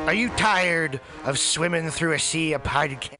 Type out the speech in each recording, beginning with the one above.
Are you tired of swimming through a sea of podcasts?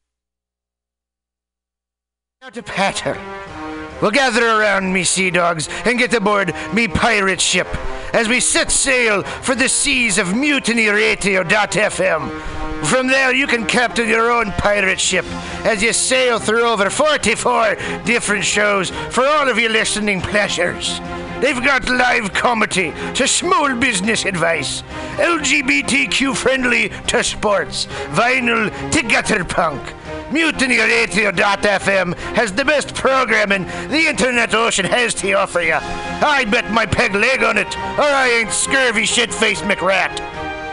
Now to patter. Well, gather around me, sea dogs, and get aboard me pirate ship as we set sail for the seas of mutinyradio.fm. From there, you can captain your own pirate ship as you sail through over 44 different shows for all of your listening pleasures. They've got live comedy to small business advice, LGBTQ friendly to sports, vinyl to gutter punk. MutinyRadio.fm has the best programming the internet ocean has to offer you. I bet my peg leg on it, or I ain't scurvy shit-faced McRat.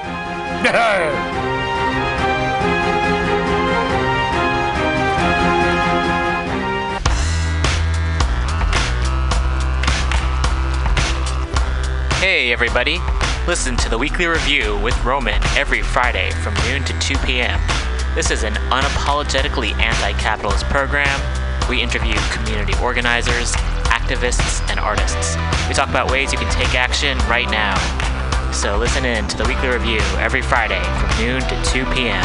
Hey everybody, listen to the Weekly Review with Roman every Friday from noon to 2 p.m. This is an unapologetically anti-capitalist program. We interview community organizers, activists, and artists. We talk about ways you can take action right now. So listen in to the Weekly Review every Friday from noon to 2 p.m.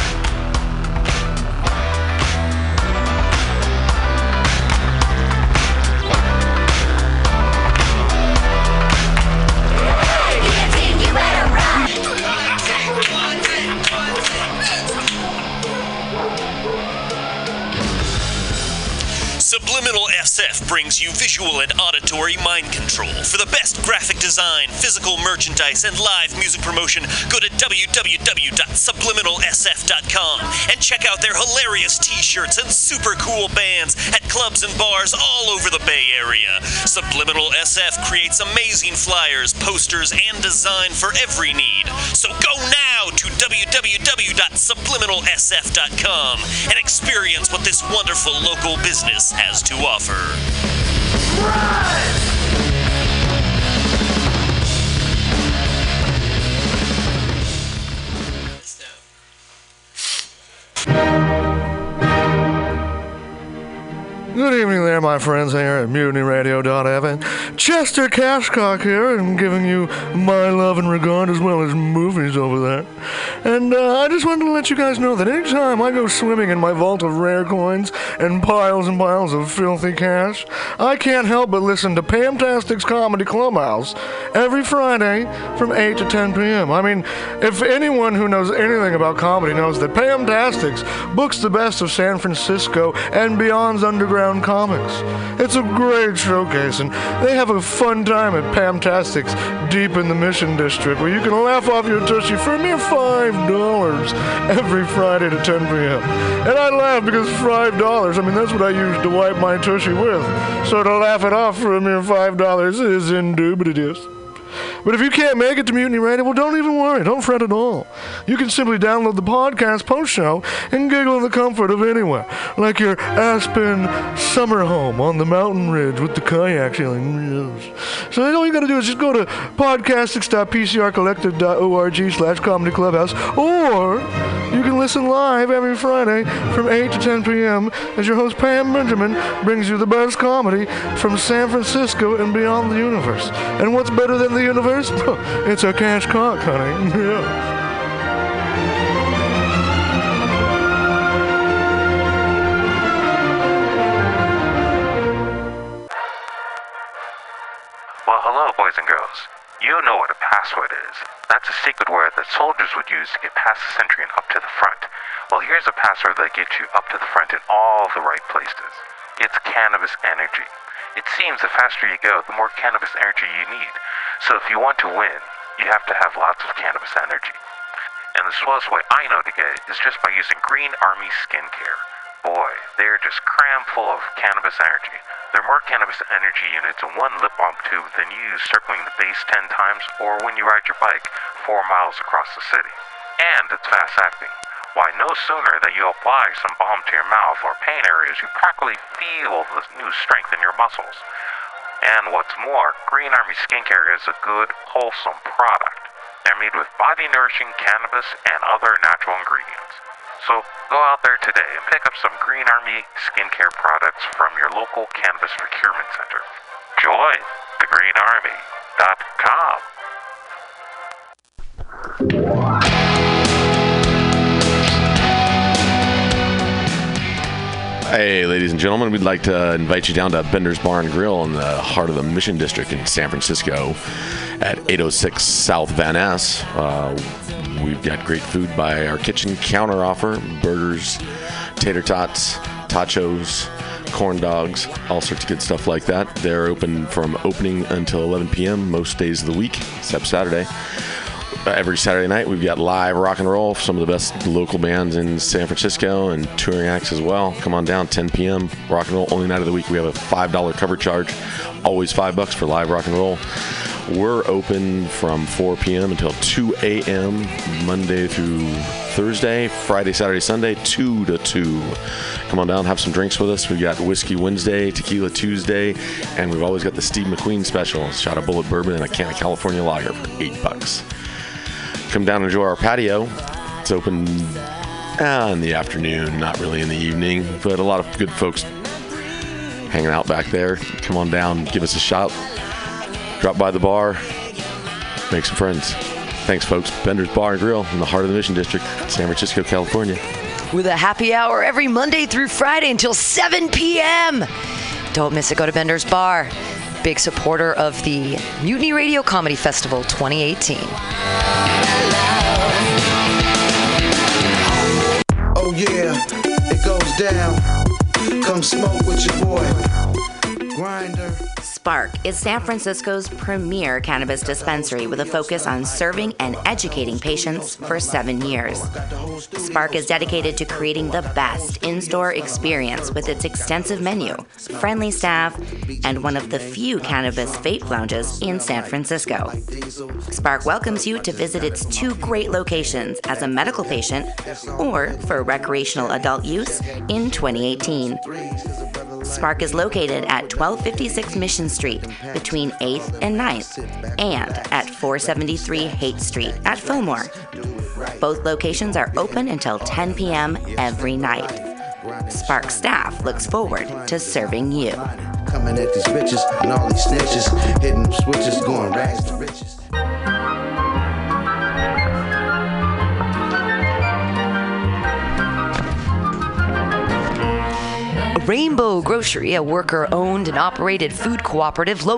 Subliminal SF brings you visual and auditory mind control. For the best graphic design, physical merchandise, and live music promotion, go to www.subliminalsf.com and check out their hilarious t-shirts and super cool bands at clubs and bars all over the Bay Area. Subliminal SF creates amazing flyers, posters, and design for every need. So go now to www.subliminalsf.com and experience what this wonderful local business has to offer. Good evening there, my friends here at MutinyRadio.fm. Chester Cashcock here, and giving you my love and regard as well as movies over there. And I just wanted to let you guys know that anytime I go swimming in my vault of rare coins and piles of filthy cash, I can't help but listen to Pamtastic's Comedy Clubhouse every Friday from 8 to 10 p.m. I mean, if anyone who knows anything about comedy knows that Pamtastics books the best of San Francisco and beyond's underground comics. It's a great showcase, and they have a fun time at Pamtastics deep in the Mission District, where you can laugh off your tushy for a mere $5 every Friday to 10 p.m. And I laugh because $5, I mean, that's what I use to wipe my tushy with. So to laugh it off for a mere $5 is indubitious. But if you can't make it to Mutiny Radio, well, don't even worry. Don't fret at all. You can simply download the podcast post-show and giggle in the comfort of anywhere, like your Aspen summer home on the mountain ridge with the kayak feeling. So all you got to do is just go to podcastics.pcrcollective.org/Comedy Clubhouse, or you can listen live every Friday from 8 to 10 p.m. as your host, Pam Benjamin, brings you the best comedy from San Francisco and beyond the universe. And what's better than the universe? It's a cash cock, honey. Yeah. Well, hello, boys and girls. You know what a password is. That's a secret word that soldiers would use to get past the sentry and up to the front. Well, here's a password that gets you up to the front in all the right places. It's cannabis energy. It seems the faster you go, the more cannabis energy you need. So if you want to win, you have to have lots of cannabis energy. And the swellest way I know to get it is just by using Green Army Skincare. Boy, they're just cram full of cannabis energy. There are more cannabis energy units in one lip balm tube than you use circling the base 10 times or when you ride your bike 4 miles across the city. And it's fast acting. Why, no sooner than you apply some balm to your mouth or pain areas, you practically feel the new strength in your muscles. And what's more, Green Army Skincare is a good, wholesome product. They're made with body-nourishing cannabis and other natural ingredients. So go out there today and pick up some Green Army Skincare products from your local cannabis procurement center. Join thegreenarmy.com. Hey, ladies and gentlemen, we'd like to invite you down to Bender's Bar and Grill in the heart of the Mission District in San Francisco at 806 South Van Ness. We've got great food by our kitchen counter offer: burgers, tater tots, tachos, corn dogs, all sorts of good stuff like that. They're open from opening until 11 p.m. most days of the week, except Saturday. Every Saturday night, we've got live rock and roll, some of the best local bands in San Francisco and touring acts as well. Come on down, 10 p.m., rock and roll, only night of the week. We have a $5 cover charge, always $5 for live rock and roll. We're open from 4 p.m. until 2 a.m. Monday through Thursday, Friday, Saturday, Sunday, 2 to 2. Come on down, have some drinks with us. We've got Whiskey Wednesday, Tequila Tuesday, and we've always got the Steve McQueen special, shot of Bullet Bourbon and a can of California Lager for $8. Come down and enjoy our patio. It's open in the afternoon, not really in the evening, but a lot of good folks hanging out back there. Come on down, give us a shout, drop by the bar, make some friends. Thanks, folks. Bender's Bar and Grill in the heart of the Mission District, San Francisco, California. With a happy hour every Monday through Friday until 7 p.m. Don't miss it. Go to Bender's Bar. Big supporter of the Mutiny Radio Comedy Festival 2018. Oh yeah, it goes down. Come smoke with your boy, Grinder. Spark is San Francisco's premier cannabis dispensary with a focus on serving and educating patients for 7 years. Spark is dedicated to creating the best in-store experience with its extensive menu, friendly staff, and one of the few cannabis vape lounges in San Francisco. Spark welcomes you to visit its 2 great locations as a medical patient or for recreational adult use in 2018. Spark is located at 1256 Mission Street between 8th and 9th and at 473 Haight Street at Fillmore. Both locations are open until 10 p.m. every night. Spark staff looks forward to serving you. Coming at these bitches and all these snitches, hitting them switches, going rags to riches. Rainbow Grocery, a worker-owned and operated food cooperative located